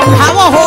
समझावा हो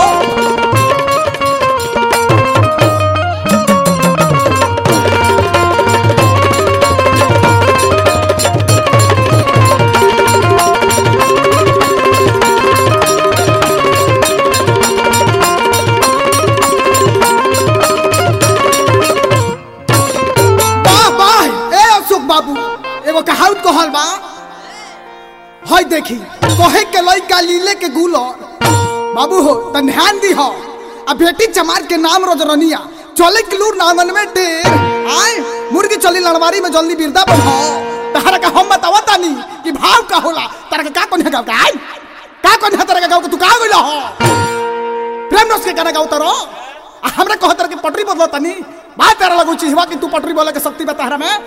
बाबू एगो कहावत कहल बा हई देखी कहे के लइका लीले के गुलो बाबू हो त ध्यान दी हो आ बेटी चमार के नाम रोजरनिया चले किलूर नांगन में ढेर आए मुर्गी चली लड़वारी में जल्दी बिरदा बनो तहरा का हम बतावा तानी कि भाव का होला तारा के का कोन है गाव का आई का कोन है तारा के गाव के तू का गइलो हो प्रेम रस के गाना गाव तरो हमरा कह तारा के पटरी बदलो तानी बात तेरा लगू चीजवा कि तू पटरी बोले के शक्ति बता रहा मैं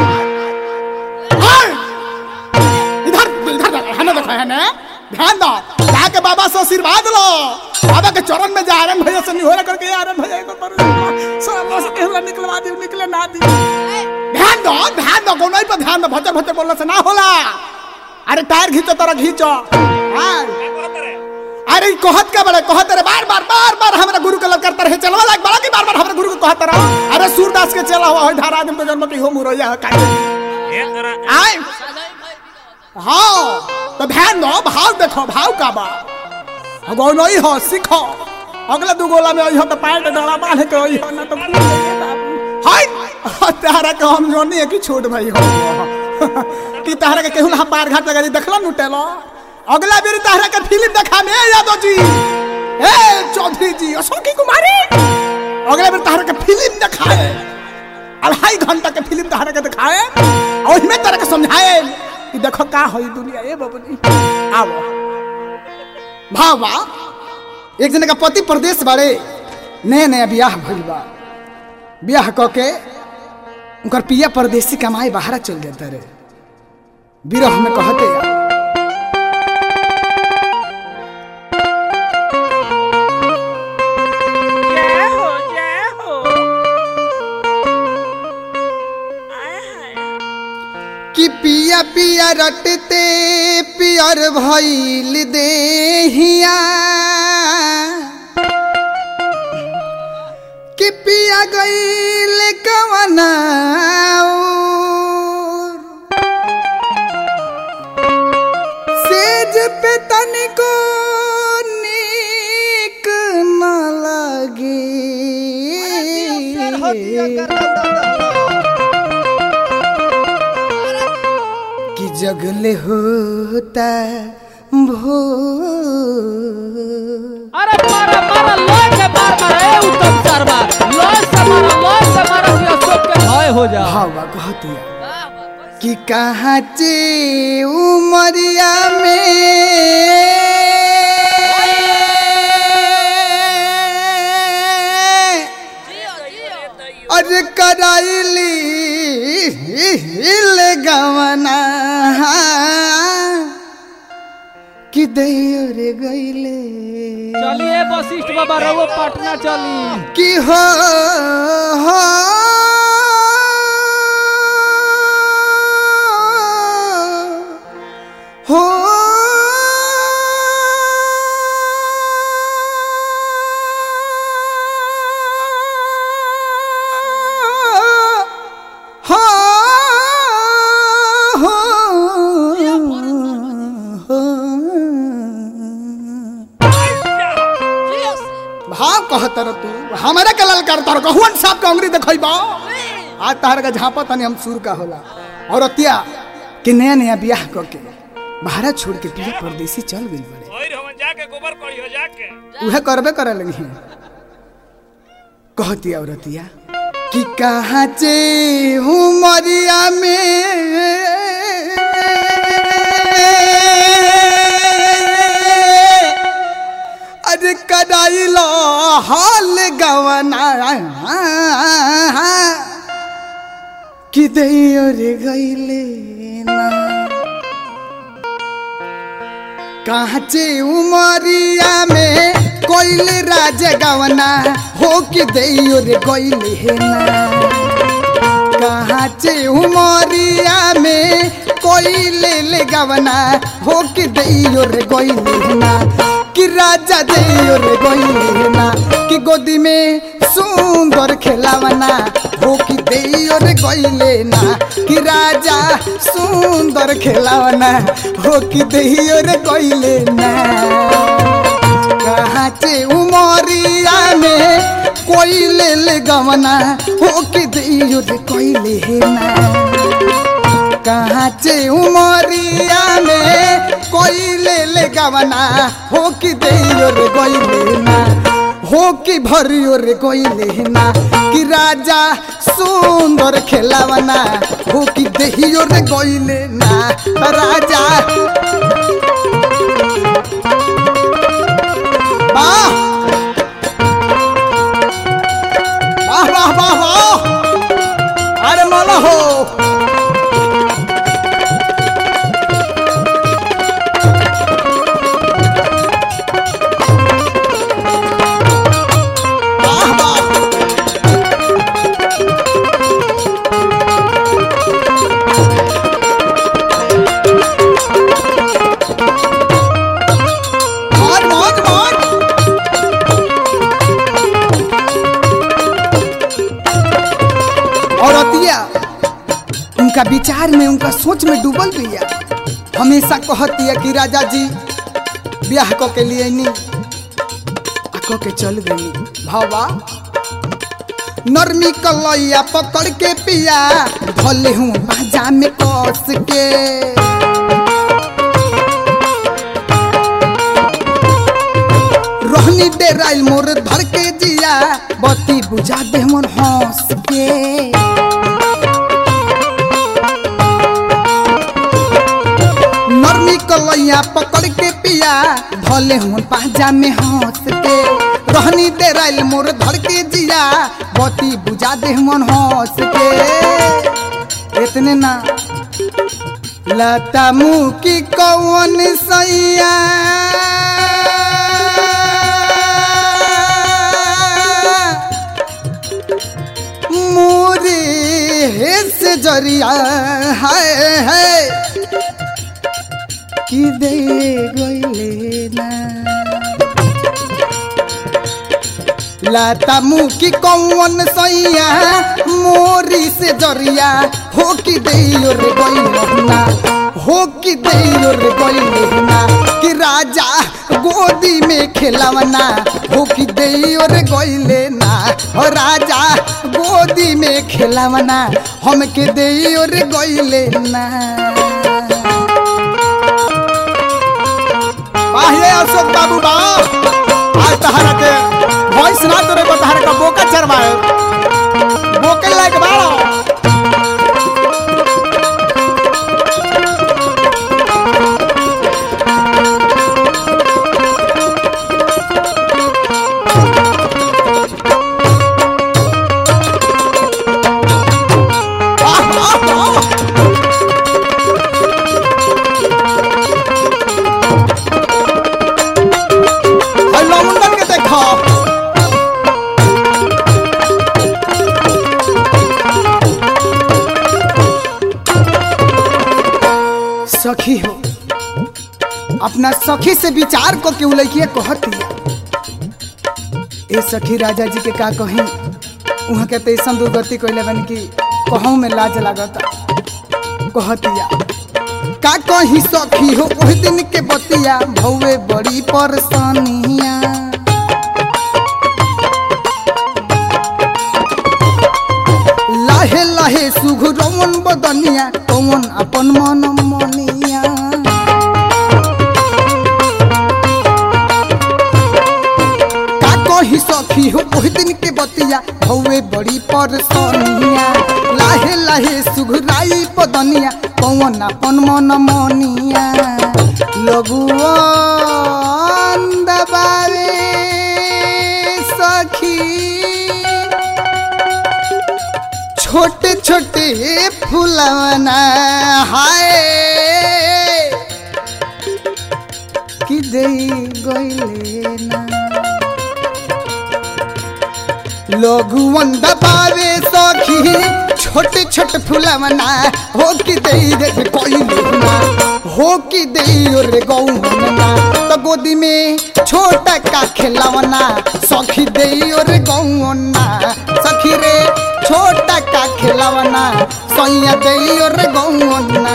इधर इधर हने देखा है ना ध्यान दो जाके बाबा से आशीर्वाद लो बाबा के चरण में जा आरन भैया से निहोरा करके आरन भैया को पर सब से कहला निकलवा दी निकले ना दी ध्यान दो कोनई पे ध्यान दो भचर भचर बोलने से ना होला अरे टायर खींचो तोरा खींचो अरे कहत का बड़े कहत रे बार बार हमरा गुरु के लग करता रहे चलवा लाग बड़ा की बार हमरा गुरु को कहत रहो अरे सूरदास के चला हुआ धारा आदमी तो जन्म की हो मुरैया का आए हां तो ध्यान दो भाव देखो भाव का बा अगो नहीं हो सीखो अगला दू गोला में हो तो पैर पे डला बांध के हो ना तो हाय तारा के हम जोनी है कि छोट भाई हो कि तारा के केहू हम पार घाट लगा देखला नुटेलो अगला बेर तारा के फिल्म देखा में यादव जी ए चौधरी जी अशोकी कुमारी अगला बेर तारा के फिल्म दिखाए 2.5 घंटा के फिल्म तारा के दिखाए और में तारा के समझाए कि देखो का होई दुनिया ए बबनी आओ भावा एक जने का पति प्रदेश बारे नया नया ब्याह भइल बा ब्याह क के उनकर पिया परदेसी कमाए बाहर चल जाता रे विरह में कहते कि पिया पिया रटते पियर भइल देहिया कि पिया गइल कवना सेज पे तनिको नीक न लगे कि जगले होता भो अरे मारा लोय के बार ए उत्तम शर्मा लोय से मारा ये सब के भय हो जा हां बा कहतिया कि कहां चे उमरिया में अरे कराइली ले गवना कि दैयो रे गइले चलिए वशिष्ठ बाबा रहो पटना चली कि हो भाव कहतर तू हमारे के लाल करतर कहुन साहब के अंगरी देखइबा आज तार का झापा तनी हम सुर का होला और अतिया कि नया नया ब्याह करके भारत छोड़ के पिया परदेसी चल गइल बड़े ओइ हम जाके गोबर करियो जाके उहे करबे करे लगी कहती औरतिया कि कहां चे उमरिया में अरे कदाइलो हाल गवना कि दैयो रे गइले ना काचे उमरिया में कोइले राज गवना हो कि दैयो रे गइले ना काचे उमरिया में कोई ले ले गवना हो कि दैयो रे गइले ना कि राजा दैयो रे गइले ना कि गोदी में सुंदर खेलावना हो कि दैयो रे गइले ना कि राजा सुंदर खेलावना हो कि दैयो रे गइले ना कहाँ चे उमरिया में कोई ले ले गवना हो कि दैयो रे गइले ना कहाँ चे उमरिया में कोई ले ले गवना हो कि दैयो रे गइले ना हो कि भरियो रे गइले ना कि राजा सुंदर खेलावना हो कि दैयो रे गइले ना राजा वाह वाह वाह वाह वाह अरे मौला हो उनका विचार में उनका सोच में डूबल बिया हमेशा कहती है कि राजा जी ब्याह को के लिए नहीं आको के चल गई भावा नरमी कलैया पकड़ के पिया भले हूँ बाजा में कस के रोहनी डेराइल मोर धर के जिया बत्ती बुझा दे मन हंस के नरमी कलैया पकड़ के पिया भले हूँ पाजा में हंस के रहनी डेराइल मोर धर के जिया बत्ती बुझा दे मन हंस के इतने ना लता मुँह की कौन सैया मोरे से जरिया है कि दे गइले ना लता मुँह की कौन सैया मोरी से जरिया हो कि दैयो रे गइले ना हो कि दैयो रे गइले ना कि राजा गोदी में खेलावना हो कि दैयो रे गइले ना हो राजा गोदी में खेलावना हमके दैयो रे गइले ना बाहे अशोक बाबू बा आज तहरा के वॉइस ना तोरे को तहरा का बोका चरवाए बोके लायक बाड़ो सखी हो अपना सखी से विचार को क्यों लइकिए कहती ए सखी राजा जी के का कहीं वहाँ के तैसन दुर्गति कोइले बन की कहूँ में लाज लागता कहतिया का कहीं सखी हो ओह दिन के बतिया भौवे बड़ी परेशानिया लाहे लाहे सुघरवन बदनिया कौन अपन मन मनिया का कही सखी हो ओह दिन के बतिया भौवे बड़ी परेशानिया लाहे लाहे सुघराई बदनिया कौन अपन मन मनिया लघुवन दबावे सखी छोटे छोटे फुलवना हाय कि दे गइले ना लघुवन दबावे सखी छोटे छोटे फुलवना हो कि दे रे कोई ना हो कि दे रे गौना तो गोदी में छोटा का खिलौना सखी दे रे गौना सखी रे छोटा का खिलौना सैया दे रे गौना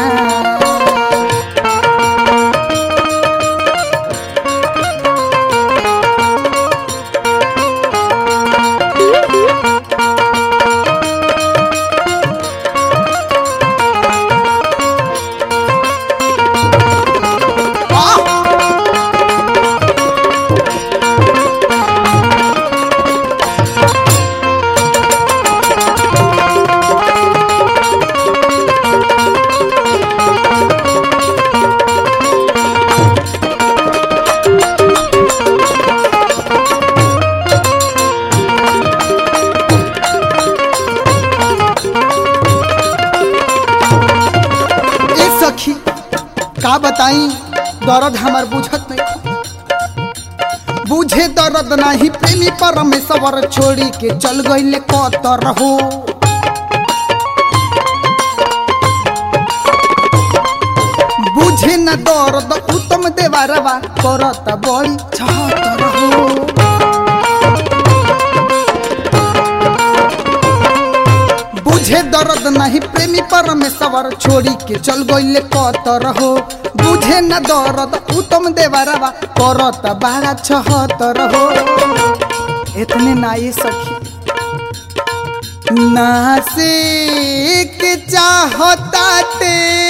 का बताई दर्द हमार बुझत नहीं बुझे दर्द नहीं प्रेमी परमेश्वर छोड़ी के चल गईले कतर हो बुझे न दर्द उत्तम देवरवा करत बड़ी छतर हो बुझे दर्द नहीं प्रेमी परमेश्वर छोड़ी के चल गईले कतर हो बुझे न दर्द उत्तम देवरवा करत बारा छहतर हो इतने ना ये सखी ना से के चाहता ते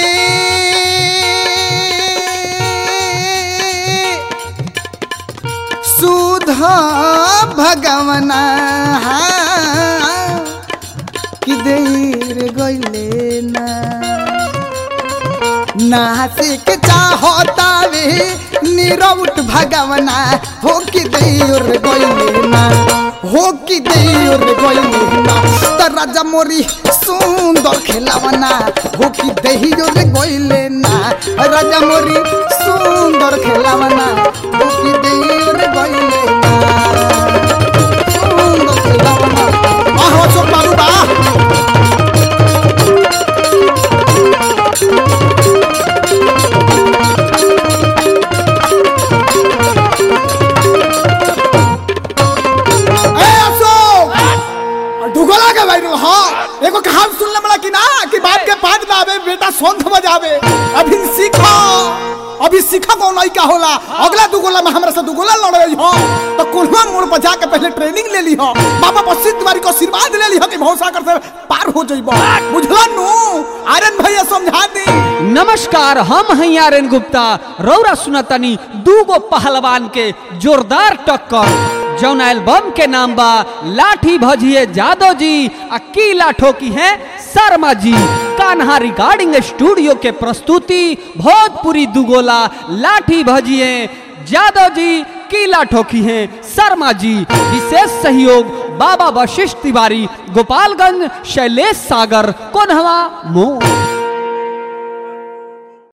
सुधा भगवना कि देर गईले ना से के चाहता वे निरौट भगवना हो कि देर गईले ना हो कि देर गईले ना त राजा मोरी सुंदर खिलौना हो कि देर गईले ना राजा मोरी सुंदर खिलौना हो कि देर गईले ना सुंदर खिलौना आहो चोक बाबू बा एगो कहावत सुनले मला कि ना कि बाप के पाद में आवे बेटा सोंध बजावे अभी सीखा कौन नहीं का होला अगला दुगोला में हमरा से दुगोला लड़ रही हो तो कोल्हा मोड़ पर जाके पहले ट्रेनिंग ले ली हो बाबा बसित तिवारी को आशीर्वाद ले ली हो कि भौसा कर से पार हो जइबो बुझला नु आर्यन भैया समझा दी नमस्कार हम हैं आर्यन गुप्ता रौरा सुनतनी दूगो पहलवान के जोरदार टक्कर जौन एल्बम के नाम बा लाठी भजिए जादव जी आ कीला ठोकी है शर्मा जी कान्हा रिकॉर्डिंग स्टूडियो के प्रस्तुति भोजपुरी दुगोला लाठी भजिए जादव जी कीला ठोकी है शर्मा जी विशेष सहयोग बाबा वशिष्ठ तिवारी गोपालगंज शैलेश सागर कोन्हवा मो।